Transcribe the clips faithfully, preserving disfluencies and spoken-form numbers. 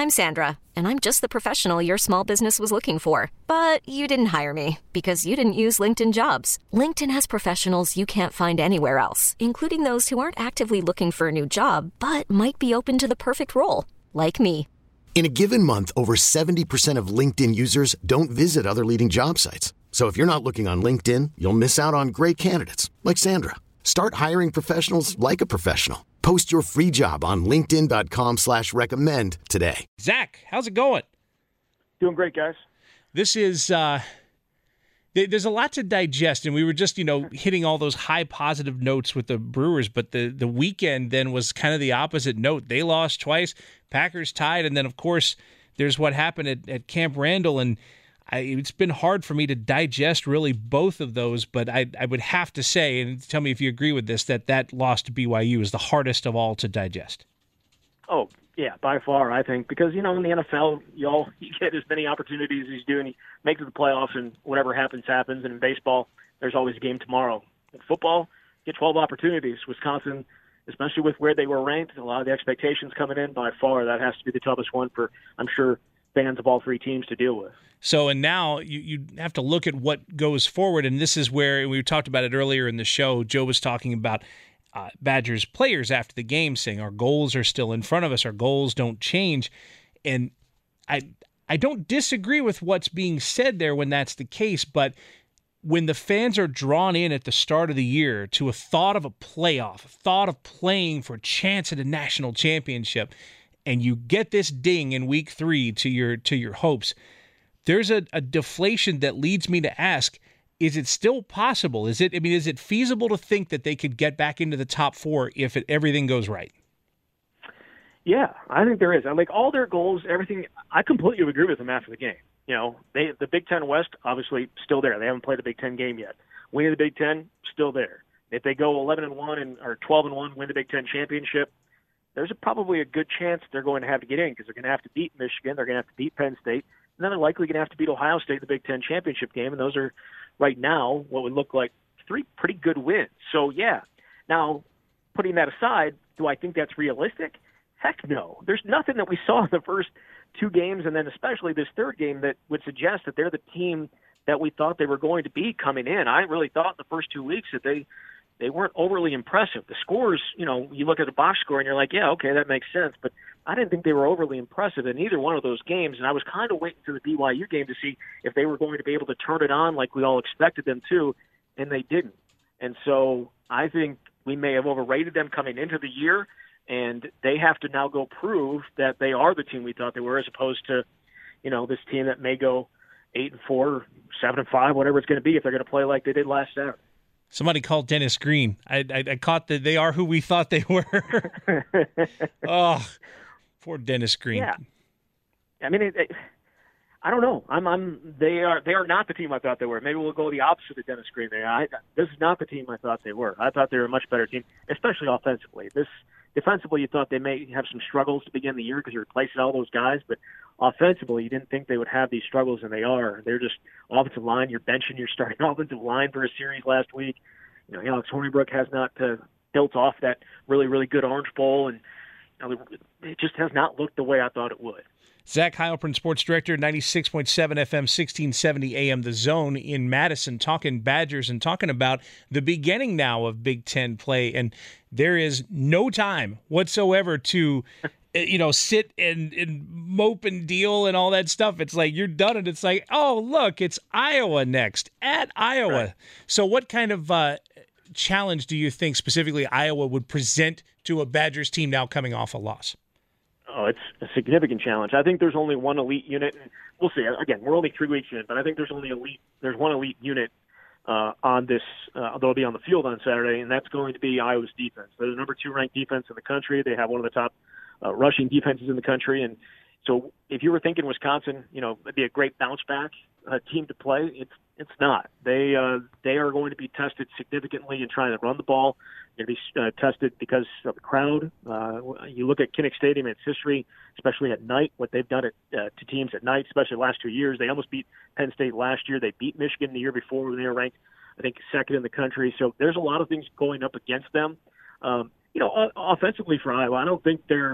I'm Sandra, and I'm just the professional your small business was looking for. But you didn't hire me because you didn't use LinkedIn Jobs. LinkedIn has professionals you can't find anywhere else, including those who aren't actively looking for a new job, but might be open to the perfect role, like me. In a given month, over seventy percent of LinkedIn users don't visit other leading job sites. So if you're not looking on LinkedIn, you'll miss out on great candidates like Sandra. Start hiring professionals like a professional. Post your free job on linkedin.com slash recommend today. Zach, how's it going? Doing great, guys. This is, uh, th- there's a lot to digest, and we were just, you know, hitting all those high positive notes with the Brewers, but the, the weekend then was kind of the opposite note. They lost twice, Packers tied, and then, of course, there's what happened at, at Camp Randall, and I, it's been hard for me to digest really both of those, but I, I would have to say, and tell me if you agree with this, that that loss to B Y U is the hardest of all to digest. Oh, yeah, by far, I think, because, you know, in the N F L, you all you get as many opportunities as you do, and you make it to the playoffs, and whatever happens, happens. And in baseball, there's always a game tomorrow. In football, you get twelve opportunities. Wisconsin, especially with where they were ranked, a lot of the expectations coming in, by far, that has to be the toughest one for, I'm sure, fans of all three teams to deal with. So, and now you, you have to look at what goes forward, and this is where we talked about it earlier in the show. Joe was talking about uh, Badgers players after the game saying our goals are still in front of us, our goals don't change, and I I don't disagree with what's being said there when that's the case, but when the fans are drawn in at the start of the year to a thought of a playoff, a thought of playing for a chance at a national championship, and you get this ding in week three to your to your hopes, there's a, a deflation that leads me to ask, is it still possible? Is it, I mean, is it feasible to think that they could get back into the top four if it, everything goes right? Yeah, I think there is. I like all their goals, everything. I completely agree with them after the game. You know, they the Big Ten West, obviously, still there. They haven't played a Big Ten game yet. Winning the Big Ten, still there. If they go eleven and one and or twelve and one, win the Big Ten championship, there's a, probably a good chance they're going to have to get in because they're going to have to beat Michigan, they're going to have to beat Penn State, and then they're likely going to have to beat Ohio State in the Big Ten championship game, and those are, right now, what would look like three pretty good wins. So, yeah. Now, putting that aside, do I think that's realistic? Heck no. There's nothing that we saw in the first two games, and then especially this third game, that would suggest that they're the team that we thought they were going to be coming in. I really thought in the first two weeks that they they weren't overly impressive. The scores, you know, you look at the box score and you're like, yeah, okay, that makes sense. But I didn't think they were overly impressive in either one of those games, and I was kind of waiting for the B Y U game to see if they were going to be able to turn it on like we all expected them to, and they didn't. And so I think we may have overrated them coming into the year, and they have to now go prove that they are the team we thought they were, as opposed to, you know, this team that may go eight and four, seven and five, whatever it's going to be, if they're going to play like they did last Saturday. Somebody called Dennis Green. I, I, I caught that they are who we thought they were. Oh, poor Dennis Green. Yeah, I mean, it, it, I don't know. I'm, I'm. They are. They are not the team I thought they were. Maybe we'll go the opposite of Dennis Green there. I, this is not the team I thought they were. I thought they were a much better team, especially offensively. This defensively, you thought they may have some struggles to begin the year because you're replacing all those guys, but offensively, you didn't think they would have these struggles, and they are. They're just offensive line. You're benching your starting offensive line for a series last week. You know, Alex Hornibrook has not uh, built off that really, really good Orange Bowl, and you know, it just has not looked the way I thought it would. Zach Heilprin, Sports Director, ninety-six point seven F M, sixteen seventy A M, The Zone in Madison, talking Badgers and talking about the beginning now of Big Ten play. And there is no time whatsoever to, you know, sit and, and mope and deal and all that stuff. It's like you're done, and it's like, oh, look, it's Iowa next, at Iowa. Right. So what kind of uh, challenge do you think specifically Iowa would present to a Badgers team now coming off a loss? Oh, it's a significant challenge. I think there's only one elite unit. And we'll see. Again, we're only three weeks in, but I think there's only elite. There's one elite unit uh, on this. Uh, they'll be on the field on Saturday, and that's going to be Iowa's defense. They're the number two ranked defense in the country. They have one of the top uh, rushing defenses in the country, and so if you were thinking Wisconsin, you know, it'd be a great bounce back uh, team to play. It's it's not. They uh, they are going to be tested significantly in trying to run the ball. They're going to be uh, tested because of the crowd. Uh, you look at Kinnick Stadium and its history, especially at night, what they've done at, uh, to teams at night, especially the last two years. They almost beat Penn State last year. They beat Michigan the year before when they were ranked, I think, second in the country. So there's a lot of things going up against them. Um, you know, offensively for Iowa, I don't think they're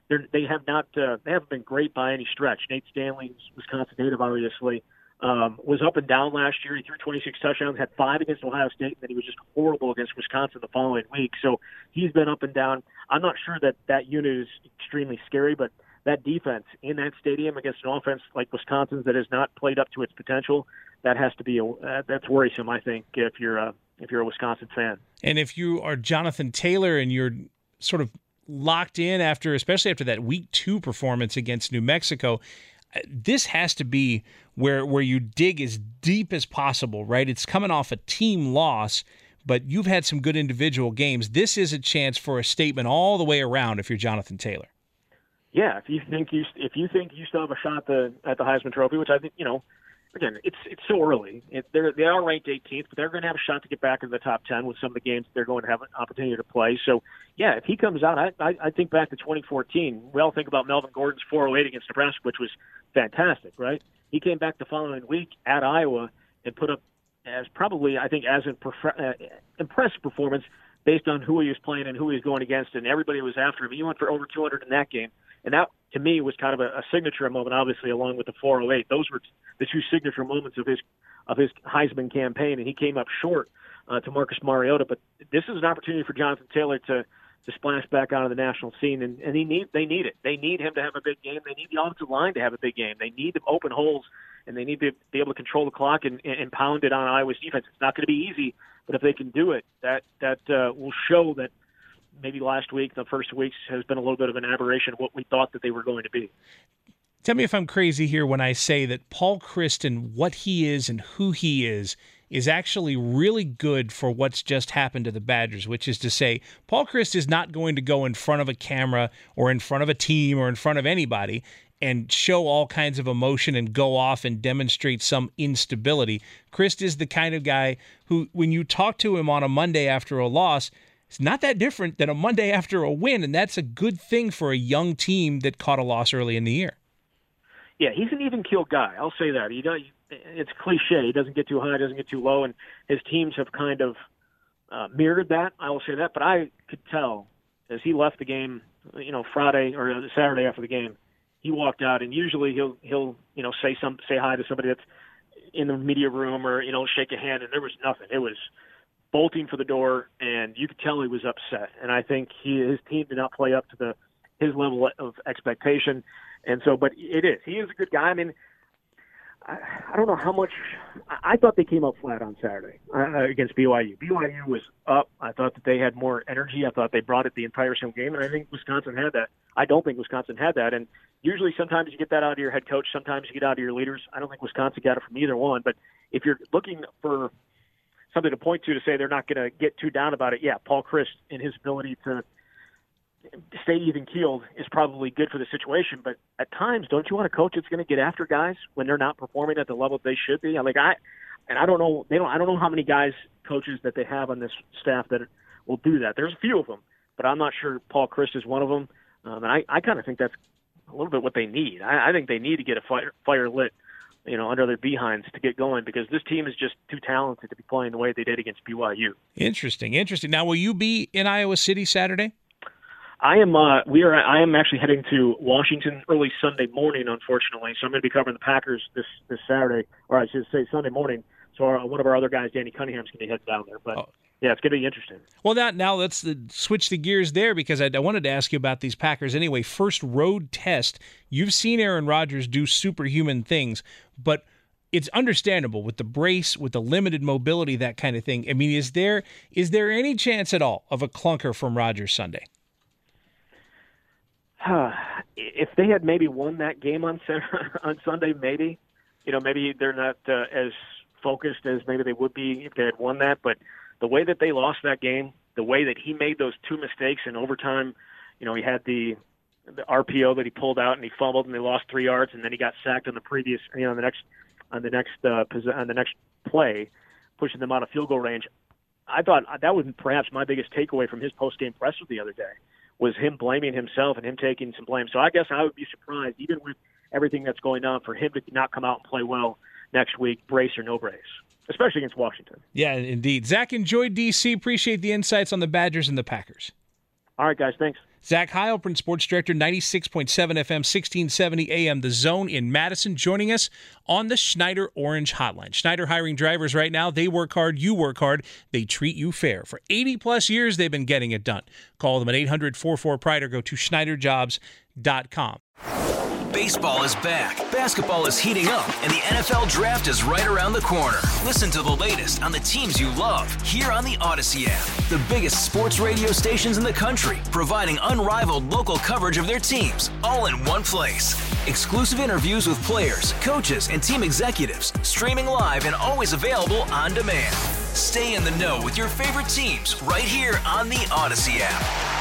they're, they have not uh, they haven't been great by any stretch. Nate Stanley's Wisconsin native, obviously, um, was up and down last year. He threw twenty-six touchdowns, had five against Ohio State, and then he was just horrible against Wisconsin the following week. So he's been up and down. I'm not sure that that unit is extremely scary, but that defense in that stadium against an offense like Wisconsin's that has not played up to its potential, that has to be a, uh, that's worrisome, I think, if you're a, if you're a Wisconsin fan. And if you are Jonathan Taylor and you're sort of locked in after, especially after that week two performance against New Mexico, this has to be where where you dig as deep as possible, right? It's coming off a team loss, but you've had some good individual games. This is a chance for a statement all the way around if you're Jonathan Taylor. Yeah, if you think you if you think you still have a shot at the at the Heisman Trophy, which I think, you know, again, it's it's so early. It, they're they are ranked eighteenth, but they're going to have a shot to get back in the top ten with some of the games they're going to have an opportunity to play. So, yeah, if he comes out, I I, I think back to twenty fourteen. We all think about Melvin Gordon's four oh eight against Nebraska, which was fantastic, right? He came back the following week at Iowa and put up as probably, I think, as an uh, impressive performance based on who he was playing and who he was going against, and everybody was after him. He went for over two hundred in that game. And that, to me, was kind of a, a signature moment, obviously, along with the four oh eight. Those were the two signature moments of his of his Heisman campaign, and he came up short uh, to Marcus Mariota. But this is an opportunity for Jonathan Taylor to to splash back onto the national scene, and, and he need they need it. They need him to have a big game. They need the offensive line to have a big game. They need to open holes, and they need to be able to control the clock and, and pound it on Iowa's defense. It's not going to be easy, but if they can do it, that that uh, will show that maybe last week, the first weeks, has been a little bit of an aberration of what we thought that they were going to be. Tell me if I'm crazy here when I say that Paul Chryst and what he is and who he is is actually really good for what's just happened to the Badgers, which is to say Paul Chryst is not going to go in front of a camera or in front of a team or in front of anybody and show all kinds of emotion and go off and demonstrate some instability. Chryst is the kind of guy who, when you talk to him on a Monday after a loss, it's not that different than a Monday after a win, and that's a good thing for a young team that caught a loss early in the year. Yeah, he's an even-keeled guy. I'll say that. He does, it's cliche. He doesn't get too high, doesn't get too low, and his teams have kind of uh, mirrored that. I will say that. But I could tell as he left the game, you know, Friday or Saturday after the game, he walked out, and usually he'll he'll you know say some say hi to somebody that's in the media room or you know shake a hand, and there was nothing. It was bolting for the door, and you could tell he was upset. And I think he, his team did not play up to the his level of expectation. And so, but it is. He is a good guy. I mean, I, I don't know how much – I thought they came up flat on Saturday uh, against B Y U. B Y U was up. I thought that they had more energy. I thought they brought it the entire same game, and I think Wisconsin had that. I don't think Wisconsin had that. And usually sometimes you get that out of your head coach. Sometimes you get out of your leaders. I don't think Wisconsin got it from either one. But if you're looking for – something to point to to say they're not going to get too down about it. Yeah, Paul Chryst and his ability to stay even-keeled is probably good for the situation. But at times, don't you want a coach that's going to get after guys when they're not performing at the level they should be? Like I, and I don't know, they don't. I don't know how many guys, coaches that they have on this staff that will do that. There's a few of them, but I'm not sure Paul Chryst is one of them. Um, and I, I kind of think that's a little bit what they need. I, I think they need to get a fire, fire lit. you know, under their behinds to get going because this team is just too talented to be playing the way they did against B Y U. Interesting, interesting. Now, will you be in Iowa City Saturday? I am. Uh, we are. I am actually heading to Washington early Sunday morning, unfortunately. So I'm going to be covering the Packers this this Saturday, or I should say Sunday morning. So our, one of our other guys, Danny Cunningham's going to head down there. But oh. yeah, it's going to be interesting. Well, now now let's uh, switch the gears there because I, I wanted to ask you about these Packers anyway. First road test. You've seen Aaron Rodgers do superhuman things, but it's understandable with the brace, with the limited mobility, that kind of thing. I mean, is there is there any chance at all of a clunker from Rodgers Sunday? If they had maybe won that game on on Sunday, maybe, you know, maybe they're not uh, as focused as maybe they would be if they had won that. But the way that they lost that game, the way that he made those two mistakes in overtime, you know, he had the the R P O that he pulled out and he fumbled and they lost three yards and then he got sacked on the previous, you know, on the next on the next uh, on the next play, pushing them out of field goal range. I thought that was perhaps my biggest takeaway from his post game presser the other day. Was him blaming himself and him taking some blame. So I guess I would be surprised, even with everything that's going on, for him to not come out and play well next week, brace or no brace, especially against Washington. Yeah, indeed. Zach, enjoyed D C. Appreciate the insights on the Badgers and the Packers. All right, guys. Thanks. Zach Heilprin, Sports Director, ninety-six point seven F M, sixteen seventy A M, The Zone in Madison, joining us on the Schneider Orange Hotline. Schneider hiring drivers right now. They work hard. You work hard. They treat you fair. For eighty plus years, they've been getting it done. Call them at eight hundred, four four, P R I D E or go to schneider jobs dot com. Baseball is back, basketball is heating up, and the N F L Draft is right around the corner. Listen to the latest on the teams you love here on the Odyssey app. The biggest sports radio stations in the country, providing unrivaled local coverage of their teams, all in one place. Exclusive interviews with players, coaches, and team executives, streaming live and always available on demand. Stay in the know with your favorite teams right here on the Odyssey app.